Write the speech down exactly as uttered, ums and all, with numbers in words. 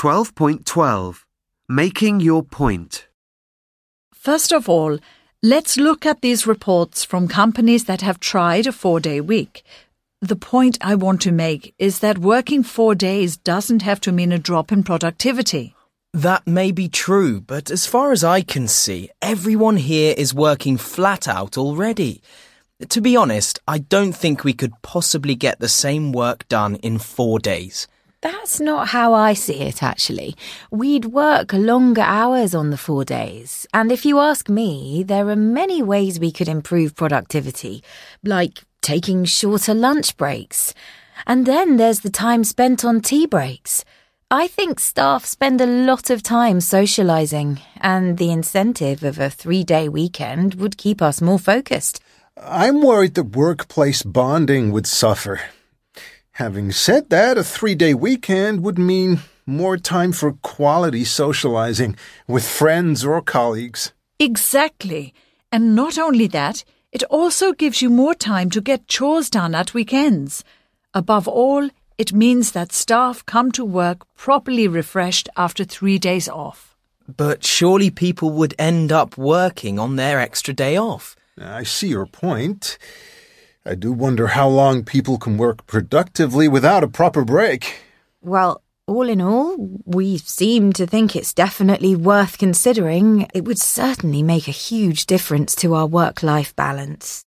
twelve point twelve. Making your point. First of all, let's look at these reports from companies that have tried a four-day week. The point I want to make is that working four days doesn't have to mean a drop in productivity. That may be true, but as far as I can see, everyone here is working flat out already. To be honest, I don't think we could possibly get the same work done in four days. That's not how I see it, actually. We'd work longer hours on the four days. And if you ask me, there are many ways we could improve productivity, like taking shorter lunch breaks. And then there's the time spent on tea breaks. I think staff spend a lot of time socialising, and the incentive of a three-day weekend would keep us more focused. I'm worried that workplace bonding would suffer. Having said that, a three-day weekend would mean more time for quality socializing with friends or colleagues. Exactly. And not only that, it also gives you more time to get chores done at weekends. Above all, it means that staff come to work properly refreshed after three days off. But surely people would end up working on their extra day off. I see your point. I do wonder how long people can work productively without a proper break. Well, all in all, we seem to think it's definitely worth considering. It would certainly make a huge difference to our work-life balance.